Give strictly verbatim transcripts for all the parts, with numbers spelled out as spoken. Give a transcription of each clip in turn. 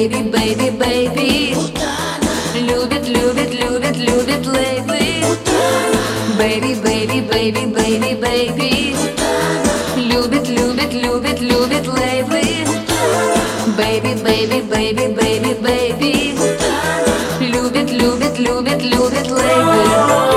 baby, baby, baby. Любит, любит, любит, любит лейблы. Baby, baby, baby, baby, baby. Любит, любит, любит, любит лейблы. Baby, baby, baby, baby, baby. Любит, любит, любит, любит лейблы.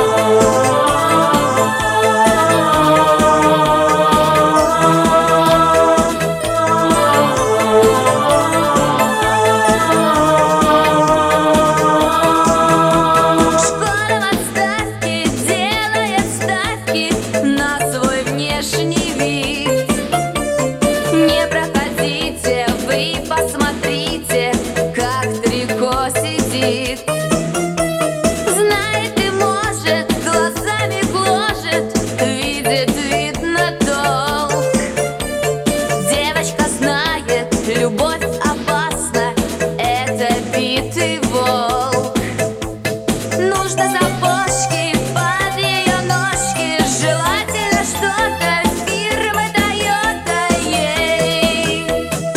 Посмотрите, как трико сидит. Знает и может, глазами гложет, видит, видно толк. Девочка знает, любовь опасна, это битый волк. Нужно сапожки под ее ножки, желательно что-то фирмы Toyota ей.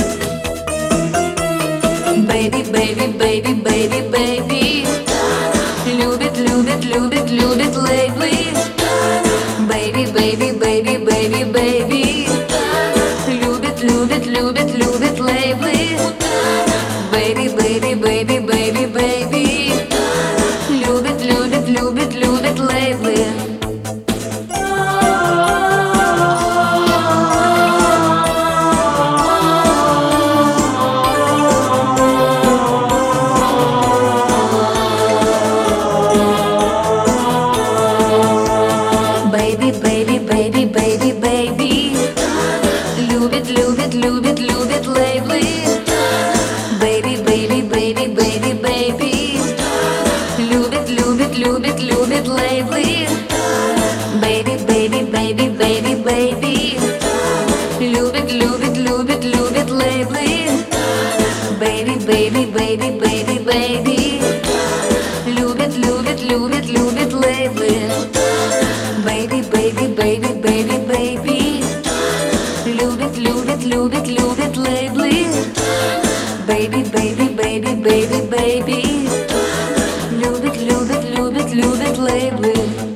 Baby, baby, baby, baby, baby. Любит, любит, любит, любит лейблы. Baby, baby, baby, baby, baby. Любит, любит, любит, любит лейблы. Baby, baby, baby, baby, baby. Любит, любит, любит, любит лейблы. Baby, baby, baby, baby, baby. Любит, любит, любит, любит лейблы. Baby, baby, baby, baby, baby. Любит, любит, любит, любит лейблы. Baby, baby, baby, baby, baby. Любит, любит, любит, любит лейблы. Baby, baby, baby, baby, baby. Любит, любит, любит, любит лейблы. Baby, baby, baby, baby, baby. Любит, любит, любит, любит лейблы. Baby, baby, baby, baby, baby. Любит, любит, любит, любит лейблы.